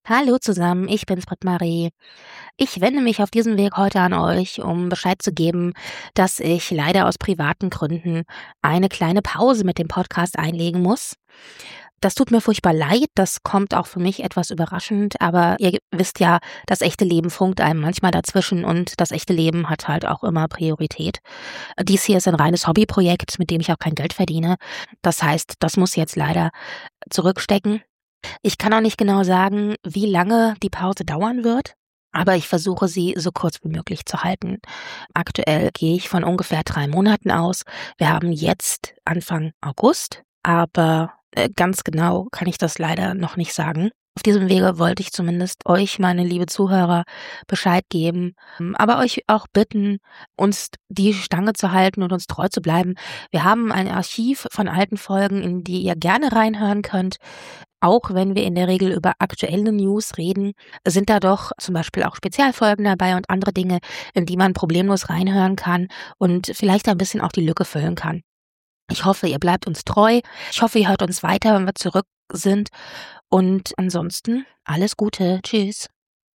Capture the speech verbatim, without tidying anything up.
Hallo zusammen, ich bin's Britt-Marie. Ich wende mich auf diesem Weg heute an euch, um Bescheid zu geben, dass ich leider aus privaten Gründen eine kleine Pause mit dem Podcast einlegen muss. Das tut mir furchtbar leid, das kommt auch für mich etwas überraschend, aber ihr wisst ja, das echte Leben funkt einem manchmal dazwischen und das echte Leben hat halt auch immer Priorität. Dies hier ist ein reines Hobbyprojekt, mit dem ich auch kein Geld verdiene. Das heißt, das muss jetzt leider zurückstecken. Ich kann auch nicht genau sagen, wie lange die Pause dauern wird, aber ich versuche, sie so kurz wie möglich zu halten. Aktuell gehe ich von ungefähr drei Monaten aus. Wir haben jetzt Anfang August, aber äh, ganz genau kann ich das leider noch nicht sagen. Auf diesem Wege wollte ich zumindest euch, meine liebe Zuhörer, Bescheid geben, ähm, aber euch auch bitten, uns die Stange zu halten und uns treu zu bleiben. Wir haben ein Archiv von alten Folgen, in die ihr gerne reinhören könnt. Auch wenn wir in der Regel über aktuelle News reden, sind da doch zum Beispiel auch Spezialfolgen dabei und andere Dinge, in die man problemlos reinhören kann und vielleicht ein bisschen auch die Lücke füllen kann. Ich hoffe, ihr bleibt uns treu. Ich hoffe, ihr hört uns weiter, wenn wir zurück sind. Und ansonsten alles Gute. Tschüss.